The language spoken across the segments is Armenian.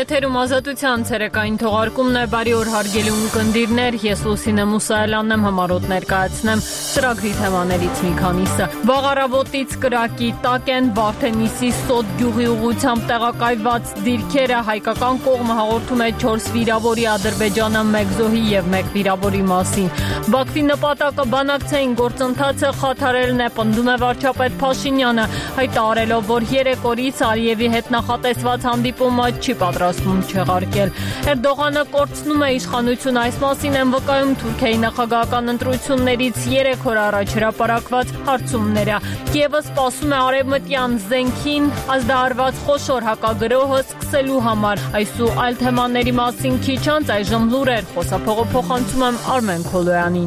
Եթերում ազատության ցերեկային թողարկումն է, բարի օր հարգելի ունկնդիրներ, ես Լուսինե Մուսայելյանն եմ, համառոտ ներկայացնեմ ծրագրի թեմաներից մի քանիսը։ Վաղ-առավոտից կրակի տակ են Վարդենիսի Սոտ գյուղի ուղղությամբ տեղակայված դիրքերը, հայկական կողմը հաղորդում է 4 վիրավորի, Ադրբեջանը 1 զոհի եւ 1 վիրավորի մասին։ Բաքվի նպատակը բանակցային գործընթացը խաթարելն է, պնդում է վարչապետ Փաշինյանը, հայտարարելով, որ 3 օրից Ալիևի հետ նախատեսված հանդիպումը չի պատրաստվում չեղարկել։ Էրդողանը կորցնում է իշխանությունը, այս մասին են վկայում Թուրքիայի նախագահական ընտրություններից 3 օր առաջ հրապարակված հարցումները։ Կիևը սպասում է արևմտյան զենքին ազդարարված խոշոր հակագրոհը սկսելու համար։ Այս ու այլ թեմաների մասին քիչ անց այժմ լուրեր, խոսափողը փոխանցում եմ Արմեն Քոլոյանին։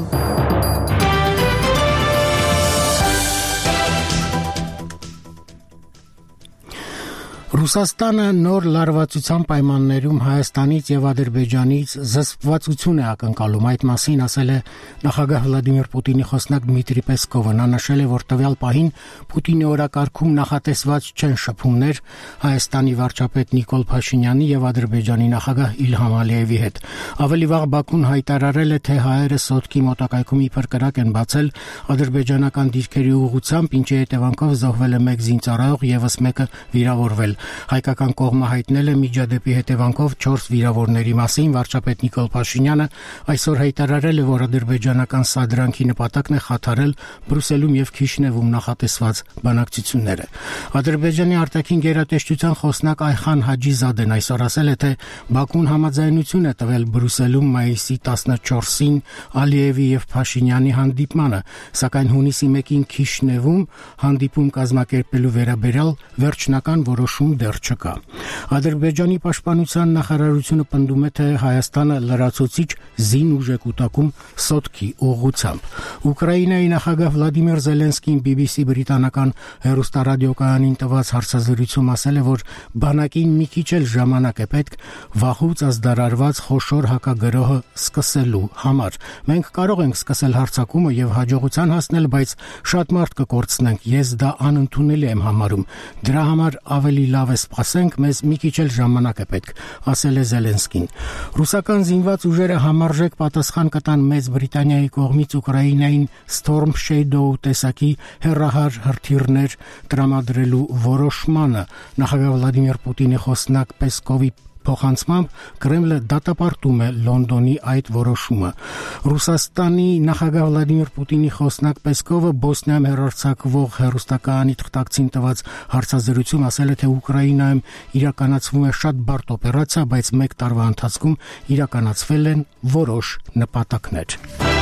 Ռուսաստանը նոր լարվածության պայմաններում Հայաստանից եւ Ադրբեջանից զսպվածություն է ակնկալում, այդ մասին ասել է նախագահ Վլադիմիր Պուտինի խոսնակ Դմիտրի Պեսկովը։ Նա նշել է, որ տվյալ պահին Պուտինի օրակարգում նախատեսված չեն շփումներ Հայաստանի վարչապետ Նիկոլ Փաշինյանի եւ Ադրբեջանի նախագահ Իլհամ Ալիևի հետ։ Ավելի վաղ Բաքուն հայտարարել է, թե հայերը Սոտկի մոտակայքում իբր կրակ են բացել ադրբեջանական դիրքերի ուղղությամբ, ինչի հետևանքով զոհվել է 1 զինծառայող, եւս 1-ը վիրավորվել։ Հայկական կողմը հայտնել է միջադեպի հետևանքով 4 վիրավորների մասին։ Վարչապետ Նիկոլ Փաշինյանը այսօր հայտարարել է, որ ադրբեջանական սադրանքի նպատակն է խաթարել Բրյուսելում եւ Քիշնևում նախատեսված բանակցությունները։ Ադրբեջանի արտաքին գերատեսչության խոսնակ Այխան Հաջիզադեն այսօր ասել է, թե Բաքուն համաձայնություն է տվել Բրյուսելում մայիսի 14-ին Ալիևի եւ Փաշինյանի հանդիպմանը, սակայն հունիսի 1-ին Քիշնևում հանդիպում կազմակերպելու վերաբերյալ վերջնական որոշում դեռ չկա։ Ադրբեջանի պաշտպանության նախարարությունը պնդում է, թե Հայաստանը լրացուցիչ զին ուժ է կուտակում Սոտկի ուղղությամբ։ Ուկրաինայի նախագահ Վլադիմիր Զելենսկին BBC բրիտանական հեռուստարադիոկայանին տված հարցազրույցում ասել է, որ բանակին մի քիչ էլ ժամանակ է պետք վաղուց ազդարարված խոշոր հակագրոհը սկսելու համար։ Մենք կարող ենք սկսել հարձակումը եւ հաջողության հասնել, բայց շատ մարդ կկորցնենք։ Ես դա անընդունելի եմ համարում։ Դրա համար ավելի լավ է սպասենք, մեզ մի քիչ էլ ժամանակ է պետք, ասել է Զելենսկին։ Ռուսական զինված ուժերը համարժեք պատասխան կտան Մեծ Բրիտանիայի կողմից Ուկրաինային Storm Shadow տեսակի հեռահար հրթիռներ տրամադրելու որոշմանը։ Նախագահ Վլադիմիր Պուտինի խոսնակ Պեսկովի փոխանցմամբ Կրեմլը դատապարտում է Լոնդոնի այդ որոշումը։ Ռուսաստանի նախագահ Վլադիմիր Պուտինի խոսնակ Պեսկովը Բոսնիայում հեռարձակվող հեռուստակայանի թղթակցին տված հարցազրույցում ասել է, թե Ուկրաինայում իրականացվում է շատ բարդ օպերացիա, բայց 1 տարվա ընթացքում իրականացվել են որոշ նպատակներ։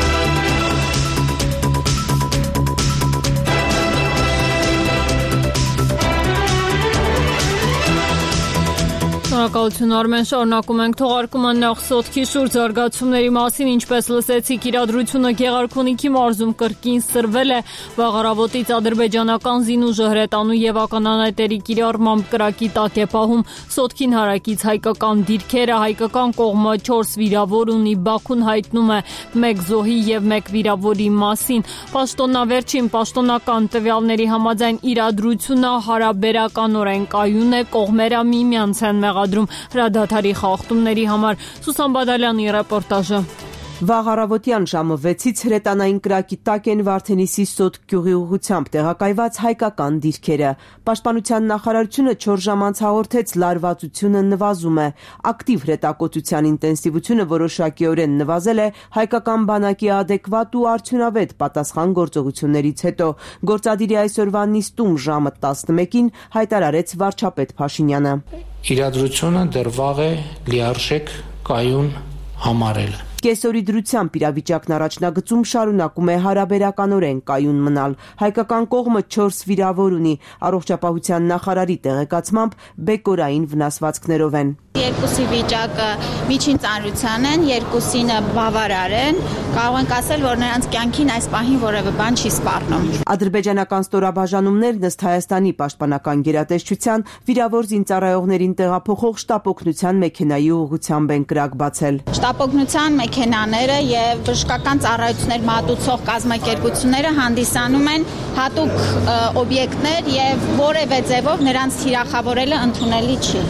Շնորհակալություն Արմեն, շարունակում ենք թողարկումը նախ Սոտքի շուրջ զարգացումների մասին, ինչպես լսեցիք, իրադրությունը Գեղարքունիքի մարզում կրկին սրվել է, վաղ առավոտից ադրբեջանական զինուժը հրետանու եւ ականանետերի կիրառմամբ կրակի տակ է պահում Սոտքին հարակից հայկական դիրքերը, հայկական կողմը 4 վիրավոր ունի, Բաքուն հայտնում է 1 զոհի եւ 1 վիրավորի մասին։ Պաշտոնավերջին պաշտոնական տվյալների համաձայն իրադրությունը հարաբերականորեն կայուն է, կողմերը միմյանց են հրադադարի խախտումների համար։ Սուսան Բադալյանի ռեպորտաժը։ Վաղ առավոտյան ժամը 6-ից հրետանային կրակի տակ են Վարդենիսի Սոտ գյուղի ուղղությամբ տեղակայված հայկական դիրքերը։ Պաշտպանության նախարարությունը 4 ժամ անց հաղորդեց լարվածությունը նվազում է։ Ակտիվ հրետակոծության ինտենսիվությունը որոշակիորեն նվազել է հայկական բանակի ադեկվատ ու արդյունավետ պատասխան գործողություններից հետո։ Գործադիրի այսօրվա նիստում ժամը 11-ին հայտարարեց վարչապետ Փաշինյանը։ Իրադրությունը դեռ վաղ է լիարժեք կայուն համարել։ Կեսօրի դրությամբ իրավիճակն առաջնագծում շարունակում է հարաբերականորեն կայուն մնալ։ Հայկական կողմը 4 վիրավոր ունի, առողջապահության նախարարի տեղեկացմամբ բեկորային վնասվածքներով են։ Երկուսի վիճակը միջին ծանրության են, երկուսինը բավարար են, կարող ենք ասել, որ նրանց կյանքին այս պահին որևէ բան չի սպառնում։ Ադրբեջանական ստորաբաժանումներն ըստ Հայաստանի պաշտպանական գերատեսչության վիրավոր զինծառայողներին տեղափոխող շտապօգնության մեքենայի ուղղությամբ են կրակ բացել։ Շտապօգնության մեքենաները եւ բժշկական ծառայություններ մատուցող կազմակերպությունները հանդիսանում են հատուկ օբյեկտներ եւ որևէ ձևով նրանց թիրախավորելը ընդունելի չի։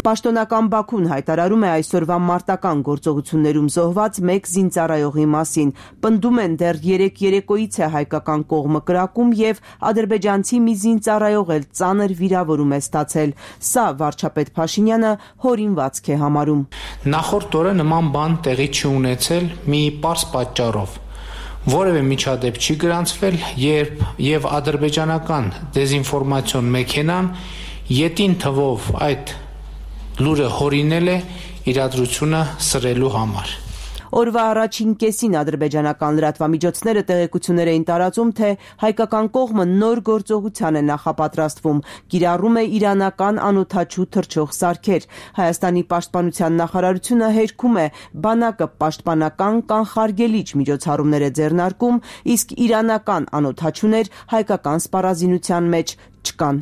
Պաշտոնական Բաքուն հայտարարում է այսօրվա մարտական գործողություններում զոհված 1 զինծառայողի մասին։ Պնդում են դեռ 3 երեկոյից է հայկական կողմը կրակում եւ ադրբեջանցի մի զինծառայող էլ ծանր վիրավորում է ստացել։ Սա վարչապետ Փաշինյանը հորինվածք է համարում։ Նախորդ օրը նման բան տեղի չի ունեցել մի պարզ պատճառով։ Որևէ միջադեպ չի գրանցվել, եւ ադրբեջանական դեզինֆորմացիոն մեքենան ետին թվով այդ լուրը հորինել է իրադրությունը սրելու համար։ Օրվա առաջին կեսին ադրբեջանական լրատվամիջոցները տեղեկություններ էին տարածում, թե հայկական կողմը նոր գործողության է նախապատրաստվում, կիրառում է իրանական անօդաչու թռչող սարքեր։ Հայաստանի պաշտպանության նախարարությունը հերքում է բանակը պաշտպանական կանխարգելիչ միջոցառումներ է ձեռնարկում, իսկ իրանական անօդաչուներ հայկական սպառազինության մեջ չկան։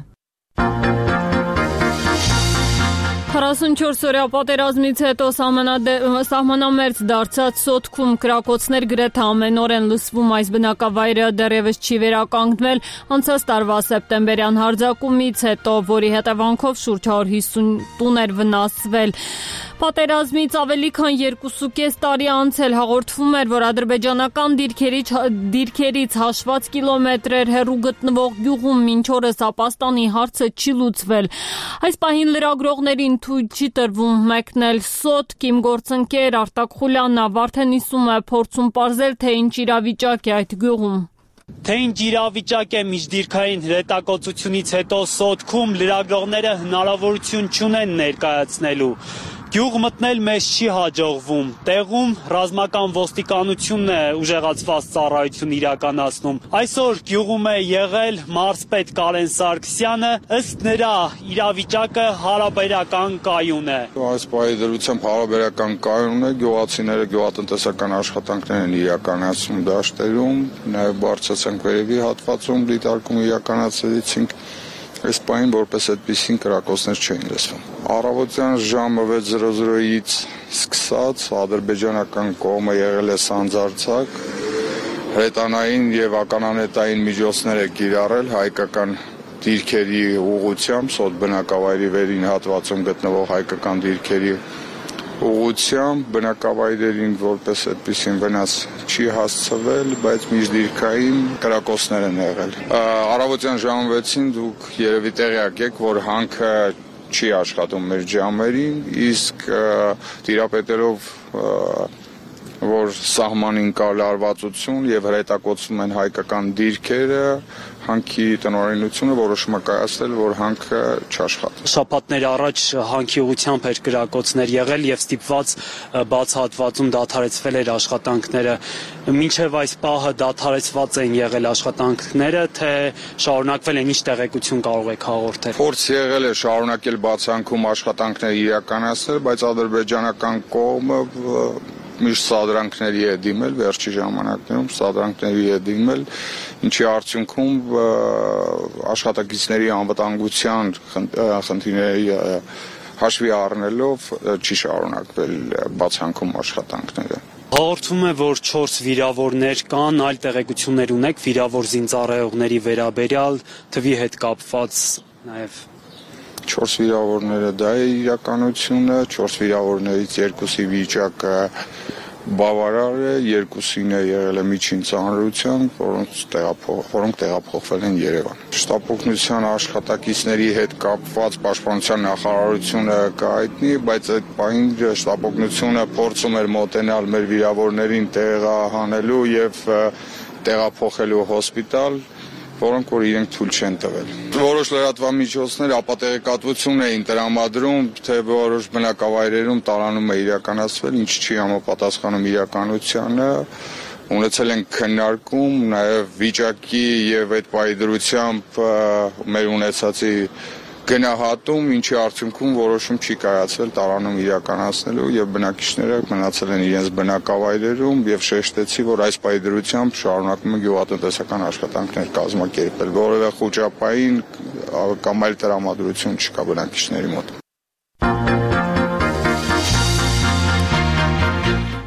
44-օրյա պատերազմից հետո սահմանամերձ դարձած Սոտքում կրակոցներ գրեթե ամեն օր են լսվում, այս բնակավայրը դեռևս չի վերականգնվել անցած տարվա սեպտեմբերյան հարձակումից հետո, որի հետևանքով շուրջ 150 տուն էր վնասվել։ Պատերազմից ավելի քան 2.5 տարի անցել հաղորդվում էր, որ ադրբեջանական դիրքերից հաշված կիլոմետրեր հեռու գտնվող գյուղում մինչ օրս ապաստանի հարցը չի լուծվել։ Այս պահին լրագրողներին թույլ չի տրվում մեկնել Սոտք, իմ գործընկեր Արտակ Խուլյանն Վարդեն 50 է փորձում պարզել, թե ինչ իրավիճակ է այդ գյուղում։ Թե ինչ իրավիճակ է միջդիրքային հրետակոծությունից հետո Սոտքում լրագրողները հնարավորություն չունեն ներկայացնելու։ Գյուղ մտնել մեզ չի հաջողվում։ Տեղում ռազմական ոստիկանությունն է ուժեղացված ծառայություն իրականացնում։ Այսօր գյուղում է եղել մարզպետ Կարեն Սարգսյանը, ըստ նրա իրավիճակը հարաբերական կայուն է։ Այս պահի դրությամբ հարաբերական կայուն է, գյուղացիները գյուղատնտեսական աշխատանքներ են իրականացնում դաշտերում, նաև բարձրացանք վերևի հատվածում դիտարկում իրականացրեցինք։ Այս պահին որպես այդպիսին կրակոցներ չէին լսվում։ Առավոտյան ժամը 6:00-ից սկսած ադրբեջանական կողմը եղել է սանձարձակ, հրետանային եւ ականանետային միջոցներ է կիրառել հայկական դիրքերի ուղղությամբ, Սոտ բնակավայրի վերին հատվածում գտնվող հայկական դիրքերի ուղղությամբ, բնակավայրերին որպես այդպիսին վնաս չի հասցվել, բայց միջդիրքային կրակոցներ են եղել։ Առավոտյան ժամը 6-ին դուք երևի տեղյակ եք, որ հանքը չի աշխատում մեր ջամերին, իսկ տիրապետելով որ սահմանին կա լարվածություն եւ հրետակոծվում են հայկական դիրքերը, հանքի տնօրինությունը որոշում է կայացնել, որ հանքը չաշխատի։ Շաբաթներ առաջ հանքի ուղղությամբ էր կրակոցներ եղել եւ ստիպված բացահատվածում դադարեցվել էր աշխատանքները։ Մինչեւ այս պահը դադարեցված են եղել աշխատանքները, թե շարունակվել են, ինչ տեղեկություն կարող եք հաղորդել։ Փորձ եղել է շարունակել բացանքում աշխատանքներ իրականացնել, բայց ադրբեջանական կողմը միշտ սադրանքների է դիմել, վերջի ժամանակներում սադրանքների է դիմել, ինչի արդյունքում աշխատակիցների անվտանգության խնդիրների հաշվի առնելով չի շարունակվել բացանքում աշխատանքները։ Հաղորդվում է, որ 4 վիրավորներ կան, այլ տեղեկություններ ունեք վիրավոր զինծառայողների վերաբերյալ, թվի հետ կապված նաև 4 վիրավորները դա է իրականությունը, 4 վիրավորներից 2-ի վիճակը բավարար է, 2-ին է եղել է միջին ծանրությամբ, որոնք տեղափոխվել են Երևան։ Շտապօգնության աշխատակիցների հետ կապված պաշտպանության նախարարությունը կհայտնի, բայց այդ պահին շտապօգնությունը փորձում էր մոտենալ մեր վիրավորներին տեղահանելու եւ տեղափոխելու հոսպիտալ, որոնք որ իրենք թույլ չեն տվել։ Որոշ լրատվամիջոցներ ապատեղեկատվություն էին տրամադրում, թե որոշ բնակավայրերում տարանում է իրականացվել, ինչ չի համապատասխանում իրականությանը։ Ունեցել են քննարկում, նաև վիճակի եւ այդ պահի դրությամբ մեր ունեցածի գնահատում, ինչի արդյունքում որոշում չի կայացվել տարանում իրականացնելու եւ բնակիչները մնացել են իրենց բնակավայրերում եւ շեշտեցի, որ այս պահի դրությամբ շարունակում են գյուղատնտեսական աշխատանքներ կազմակերպել, որովհետեւ խոճապային կամ այլ տրամադրություն չկա բնակիչների մոտ։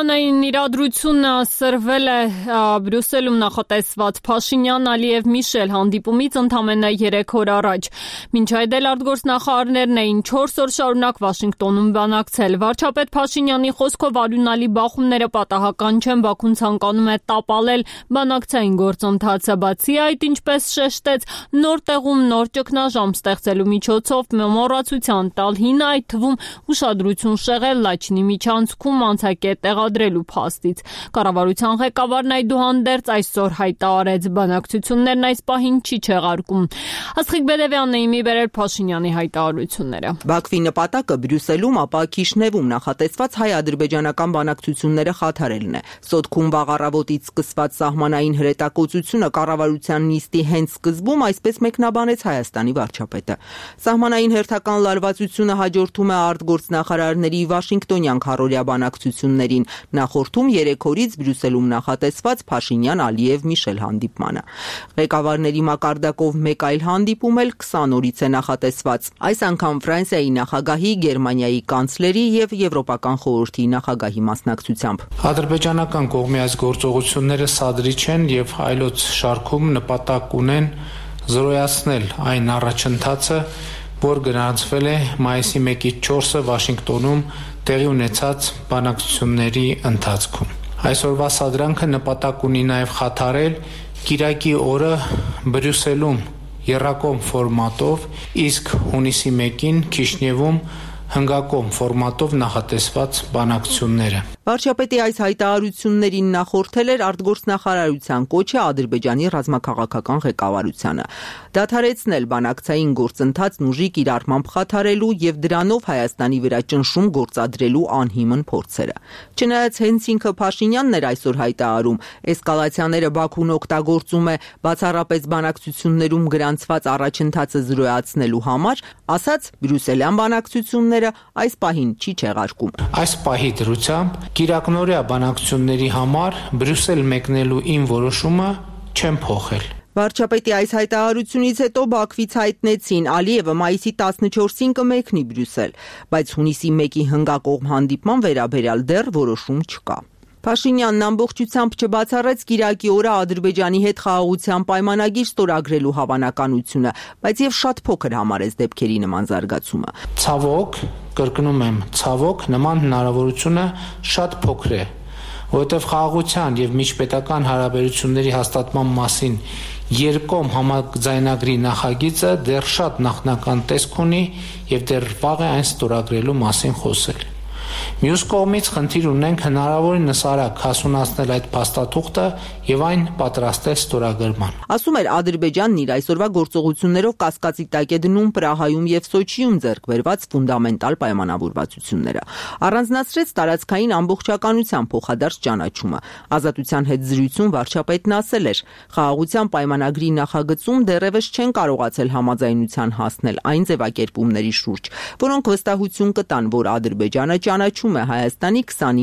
Սրճանային իրադրությունը սրվել է Բրյուսելում նախատեսված Փաշինյան-Ալիև-Միշել հանդիպումից ընդամենը 3 օր առաջ։ Մինչ այդ էլ արտգործնախարարներն էին 4 օր շարունակ Վաշինգտոնում բանակցել։ Վարչապետ Փաշինյանի խոսքով արյունալի բախումները պատահական չեն, Բաքուն ցանկանում է տապալել բանակցային գործընթացը։ Բացի այդ, ինչպես շեշտեց, նոր տեղում նոր ճգնաժամ ստեղծելու միջոցով մոռացության տալ հին, այդ թվում ուշադրություն շեղել Լաչինի միջանցքում անցակետ տեղադրելու փաստից։ Կառավարության ղեկավարն այդուհանդերձ այսօր հայտարարեց, բանակցություններն այս պահին չի չեղարկում։ Աստղիկ Բեդևյանն է իմի բերել Փաշինյանի հայտարարությունները։ Բաքվի նպատակը Բրյուսելում, ապա Քիշնևում նախատեսված հայ-ադրբեջանական բանակցությունները խաթարելն է։ Սոտքում վաղ առավոտից սկսված սահմանային հրետակոծությունը կառավարության նիստի հենց սկզբում այսպես մեկնաբանեց Հայաստանի վարչապետը։ Սահմանային հերթական լարվածությունը հաջորդում է արտգործնախարարների Վաշինգտոնյան քառօրյա բանակցություններին, նախորդում 3 օրից Բրյուսելում նախատեսված Փաշինյան-Ալիև-Միշել հանդիպմանը։ Ղեկավարների մակարդակով մեկ այլ հանդիպում էլ 20 օրից է նախատեսված։ Այս անգամ Ֆրանսիայի նախագահի, Գերմանիայի կանցլերի եւ Եվրոպական խորհրդի նախագահի մասնակցությամբ։ Ադրբեջանական կողմի այս գործողությունները սադրիչ են եւ այլոց շարքում նպատակ ունեն զրոյացնել այն առաջընթացը, որ գրանցվել է մայիսի 1-ից 4-ը Վաշինգտոնում տեղի ունեցած բանակցությունների ընթացքում։ Այսօրվա սադրանքը նպատակ ունի նաև խաթարել կիրակի օրը Բրյուսելում եռակողմ ֆորմատով, իսկ հունիսի 1-ին Քիշնևում հնգակողմ ֆորմատով նախատեսված բանակցությունները։ Վարչապետի այս հայտարարություններին նախորդել էր արտգործնախարարության կոչը Ադրբեջանի ռազմաքաղաքական ղեկավարությանը դադարեցնել բանակցային գործընթացն ուժի կիրառմամբ խաթարելու եւ դրանով Հայաստանի վրա ճնշում գործադրելու անհիմն փորձերը։ Չնայած հենց ինքը Փաշինյանն էր այսօր հայտարարում, էսկալացիաները Բաքուն օգտագործում է բացառապես բանակցություններում գրանցված առաջընթացը զրոյացնելու համար, ասաց Բրյուսելյան բանակցությունները այս պահին չի չեղարկում։ Այս պահի դրությամբ Կիրակնորյա բանակցությունների համար Բրյուսել մեկնելու իմ որոշումը չեմ փոխել։ Վարչապետի այս հայտարարությունից հետո Բաքվից հայտնեցին Ալիևը մայիսի 14-ին կմեկնի Բրյուսել, բայց հունիսի 1-ի հնգակողմ հանդիպման վերաբերյալ դեռ որոշում չկա։ Փաշինյանն ամբողջությամբ չբացառեց կիրակի օրը Ադրբեջանի հետ խաղաղության պայմանագիր ստորագրելու հավանականությունը, բայց եւ շատ փոքր համարեց դեպքերի նման զարգացումը։ Ցավոք, կրկնում եմ, ցավոք նման հնարավորությունը շատ փոքր է, որովհետեւ խաղաղության եւ միջպետական հարաբերությունների հաստատման մասին երկկողմ համաձայնագրի նախագիծը դեռ շատ նախնական տեսք ունի եւ դեռ վաղ է այն ստորագրելու մասին խոսել։ Մյուս կողմից խնդիր ունենք հնարավորինս արագ հասունացնել այդ փաստաթուղթը եւ այն պատրաստել ստորագրման։ Ասում էր Ադրբեջանն իր այսօրվա գործողություններով կասկածի տակ է դնում Պրահայում եւ Սոչիում ձեռք բերված ֆունդամենտալ պայմանավորվածությունները։ Առանձնացրեց տարածքային ամբողջականության փոխադարձ ճանաչումը։ Ազատության հետ զրույցում վարչապետն ասել էր. խաղաղության պայմանագրի նախագծում դեռևս չեն կարողացել համաձայնության հասնել այն ձևակերպումների շուրջ, որոնք վստահություն կտան, որ Ադրբեջանը ճանաչում է Հայաստանի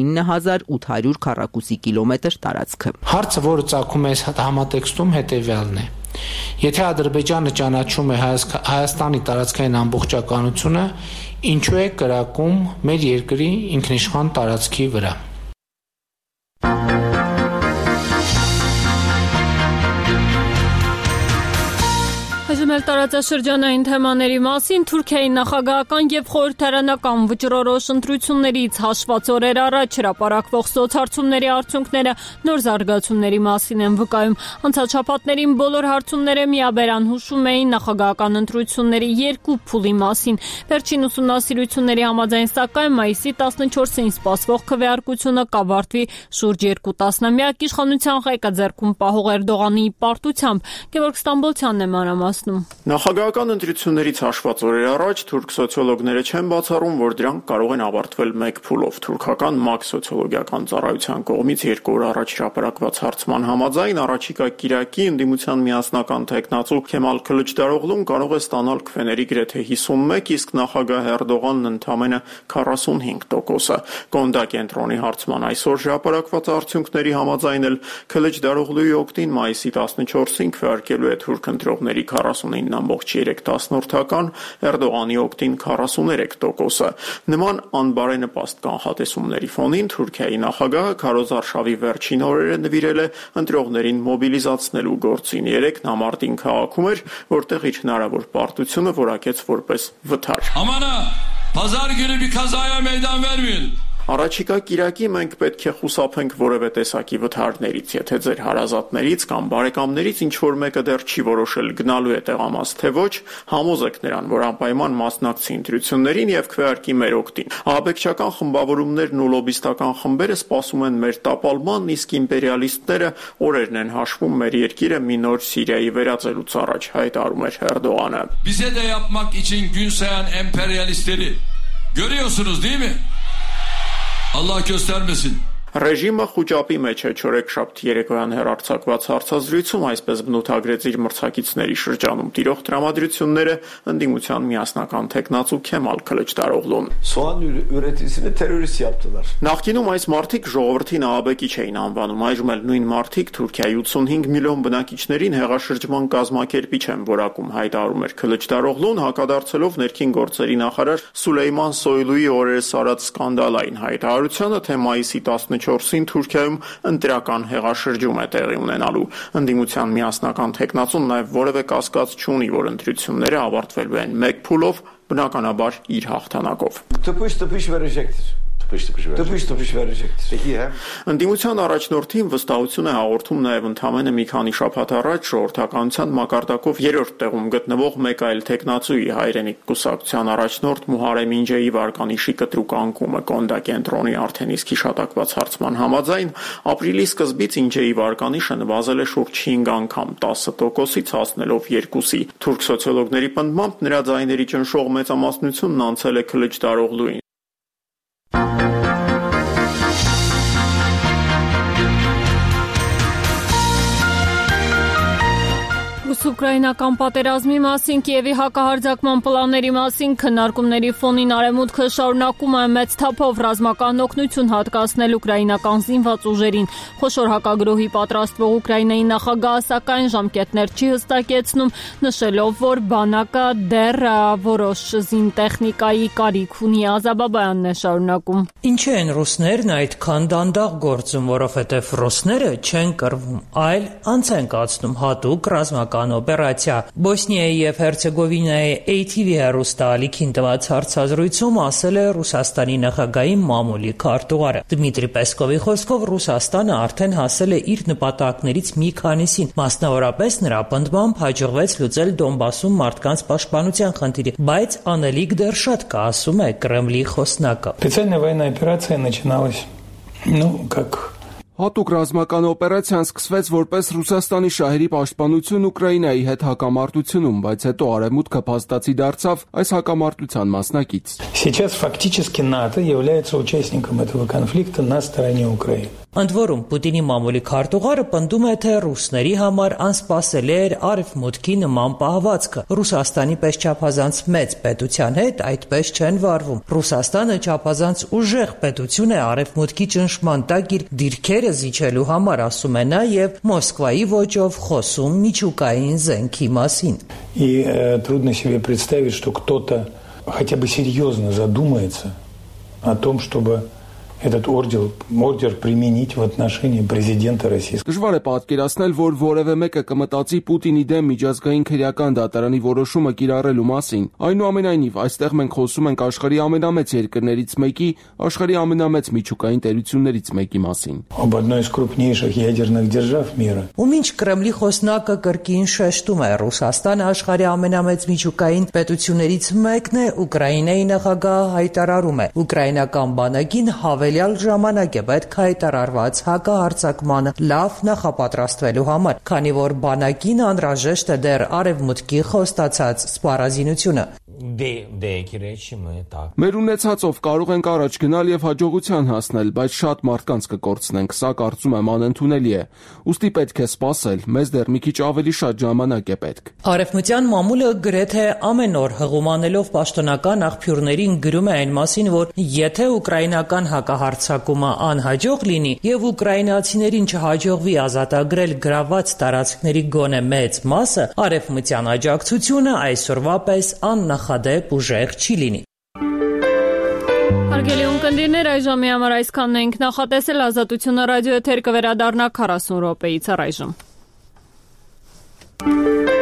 29800 քառակուսի կիլոմետր տարածքը։ Հարցը, որը ծագում է համատեքստում, հետևյալն է. Եթե Ադրբեջանը ճանաչում է Հայաստանի տարածքային ամբողջականությունը, ինչու է կրակում մեր երկրի ինքնիշխան տարածքի վրա։ Այժմ տարածաշրջանային թեմաների մասին Թուրքիայի նախագահական եւ խորհրդարանական վճռորոշ ընտրություններից հաշված օրեր առաջ հրապարակվող սոցհարցումների արդյունքները նոր զարգացումների մասին են վկայում։ Անցած շաբաթներին բոլոր հարցումները միաբերան հուշում էին նախագահական ընտրությունների երկու փուլի մասին։ Վերջին ուսումնասիրությունների համաձայն, սակայն մայիսի 14-ին սպասվող քվեարկությունը կավարտվի շուրջ 2 տասնամյակ իշխանության ղեկը ձեռքում պահող Էրդողանի պարտությամբ։ Գևորգ Ստամբոլցյանն է մանրամասնում։ Նախագահական ընտրություններից հաշված օրեր առաջ թուրք սոցիոլոգները չեն բացառում, որ դրանք կարող են ավարտվել մեկ փուլով։ Թուրքական ՄԱԿ սոցիոլոգիական ծառայության կողմից 2 օր առաջ հրապարակված հարցման համաձայն առաջիկա կիրակի ընդդիմության միասնական թեկնածու Քեմալ Քլիչդարօղլուն կարող է ստանալ քվեների գրեթե 51, իսկ նախագահ Էրդողանն ընդամենը 45%։ Կոնդա կենտրոնի հարցման այսօր հրապարակված արդյունքների համաձայն էլ Քլիչդարօղլուի օգտին մայիսի 14-ին քվեարկելու է թուրք ընտրողների 49 29.3%, Էրդողանի օգտին 43%։ Նման անբարենպաստ կանխատեսումների ֆոնին Թուրքիայի նախագահը Քարոզ Արշավի վերջին օրերը նվիրել է ընտրողներին մոբիլիզացնելու գործին։ Երեկ նա Մարտին քաղաքում էր, որտեղ իր հնարավոր պարտությունը որակեց որպես վթար։ Amanı pazar günü bir kazaya meydan vermeyin. Առաջիկա կիրակի մենք պետք է խուսափենք որևէ տեսակի վթարներից, եթե ձեր հարազատներից կամ բարեկամներից ինչ-որ մեկը դեռ չի որոշել գնալու է տեղամաս թե ոչ, համոզեք նրան, որ անպայման մասնակցի ընտրություններին եւ քվեարկի մեր օգտին։ Ահաբեկչական խմբավորումներն ու լոբիստական խմբերը սպասում են մեր տապալման, իսկ իմպերիալիստները օրերն են հաշվում մեր երկիրը մի նոր Սիրիայի վերածելուց առաջ, հայտարարում էր Էրդողանը։ Bize de yapmak için gün sayan emperyalistleri görüyorsunuz değil mi? Allah göstermesin. Ռեժիմը խուճապի մեջ է չորեքշաբթի երեկոյան հեռարձակված հարցազրույցում այսպես բնութագրեց իր մրցակիցների շրջանում տիրող տրամադրությունները ընդդիմության միասնական տեխնացու Քեմալ Քլիչդարօղլուն։ Soğan üreticisini terörist yaptılar. Նախկինում այս մարդիկ ժողովրդին ահաբեկիչ էին անվանում, այժմ էլ նույն մարդիկ Թուրքիայի 85 միլիոն բնակիչներին հեղաշրջման կազմակերպիչ են որակում, հայտարարում էր Քլիչդարօղլուն, հակադարձելով ներքին գործերի նախարար Սուլեյման Սոյլուի օրերս արած սկանդալային հայտարարությանը, թե մայիսի 14-ին Թուրքիայում ընտրական հեղաշրջում է տեղի ունենալու։ Ընդդիմության միասնական տեխնացուն նաև որևէ կասկած չունի, որ ընտրությունները ավարտվելու են մեկ փուլով, բնականաբար իր հաղթանակով։ Tıpış verecektir. Tıpış verecektir. Peki ya? Ընդդիմության առաջնորդին վստահություն է հաղորդում նաև ընդամենը մի քանի շաբաթ առաջ ժողովրդականության մակարդակով երրորդ տեղում գտնվող մեկ այլ տեխնացուի հայրենիք կուսակցության առաջնորդ Մուհարեմ Ինջեի վարկանիշի կտրուկ անկումը Կոնդա կենտրոնի արդեն իսկ հիշատակված հարցման համաձայն ապրիլի սկզբից Ինջեի վարկանիշը նվազել է շուրջ 5 անգամ 10%-ից հասնելով 2-ի։ Թուրք սոցիոլոգների պնդմամբ նրա ձայների ճնշող մեծամասնությունն անցել է Քլիչդարօղլուին։ Ռուս-ուկրաինական պատերազմի մասին, Կիևի հակահարձակման պլանների մասին քննարկումների ֆոնին Արևմուտքը շարունակում է մեծ թափով ռազմական օգնություն հատկացնել ուկրաինական զինված ուժերին։ Խոշոր հակագրոհի պատրաստվող Ուկրաինայի նախագահը սակայն ժամկետներ չի հստակեցնում, նշելով, որ բանակը դեռ որոշ զինտեխնիկայի կարիք ունի։ Ազաբաբայանն է շարունակում։ Ինչու են ռուսներն այդքան դանդաղ գործում, որովհետև ռուսները չեն կռվում, այլ անց են կացնում հատուկ ռազմական օպերացիա։ Բոսնիայի եւ Հերցեգովինայի ATV հեռուստաալիքին տված հարցազրույցում ասել է Ռուսաստանի նախագահի մամուլի քարտուղարը։ Դմիտրի Պեսկովի խոսքով Ռուսաստանը արդեն հասել է իր նպատակներից մի քանիսին, մասնավորապես նրա պնդմամբ հաջողվեց լուծել Դոնբասում մարդկանց պաշտպանության խնդիրը, բայց անելիք դեռ շատ կա, ասում է Կրեմլի խոսնակը։ Специальная военная операция начиналась, как Հատուկ ռազմական օպերացիան սկսվեց որպես Ռուսաստանի շահերի պաշտպանություն Ուկրաինայի հետ հակամարտությունում, բայց հետո Արևմուտքը փաստացի դարձավ այս հակամարտության մասնակից։ Сейчас фактически НАТО является участником этого конфликта на стороне Украины. Ընդ որում Պուտինի մամուլի քարտուղարը պնդում է, թե ռուսների համար անսպասելի էր Արևմուտքի նման պահվածքը։ Ռուսաստանի պես չափազանց մեծ պետության հետ այդպես չեն վարվում։ Ռուսաստանը չափազանց ուժեղ պետություն է Արևմուտքի ճնշման տակ իր դիրքերը զիջելու համար, ասում է նա եւ Մոսկվայի ոճով խոսում միջուկային զենքի մասին։ И трудно себе представить, что кто-то хотя бы серьезно задумается о том, чтобы этот ордер применить в отношении президента России. Դժվար է պատկերացնել, որ որևէ մեկը կմտածի Պուտինի դեմ միջազգային քրեական դատարանի որոշումը կիրառելու մասին։ Այնուամենայնիվ, այստեղ մենք խոսում ենք աշխարհի ամենամեծ երկրներից մեկի, աշխարհի ամենամեծ միջուկային տերություններից մեկի մասին։ Об одной из крупнейших ядерных держав мира. Ու մինչ Կրեմլի խոսնակը կրկին շեշտում է, Ռուսաստանը աշխարհի ամենամեծ միջուկային պետություններից մեկն է, Ուկրաինայի նախագահը հայտարարում է. ուկրաինական բանակին հավելյալ ժամանակ է պետք հայտարարված հակահարձակմանը լավ նախապատրաստվելու համար, քանի որ բանակին անհրաժեշտ է դեռ Արևմուտքի խոստացած սպառազինությունը։ Մեր ունեցածով կարող ենք առաջ գնալ եւ հաջողության հասնել, բայց շատ մարդկանց կկորցնենք, սա կարծում եմ անընդունելի է։ Ուստի պետք է սպասել, մեզ դեռ մի քիչ ավելի շատ ժամանակ է պետք։ Արևմտյան մամուլը գրեթե ամեն օր հղումանելով պաշտոնական աղբյուրներին գրում է այն մասին, որ եթե ուկրաինական հակահարձակումը անհաջող լինի եւ ուկրաինացիներին չհաջողվի ազատագրել գրաված տարածքների գոնե մեծ մասը, արևմտյան աջակցությունը այսօրվա պես աննախադեպ ուժեղ չի լինի։ Հարգելի ունկնդիրներ, այժմի համար այսքանն ենք նախատեսել, Ազատությունը ռադիոեթեր կվերադառնա 40 րոպեից առայժմ։